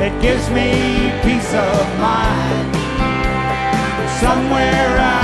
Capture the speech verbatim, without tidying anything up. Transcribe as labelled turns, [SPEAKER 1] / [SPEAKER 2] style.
[SPEAKER 1] that gives me peace of mind. Somewhere out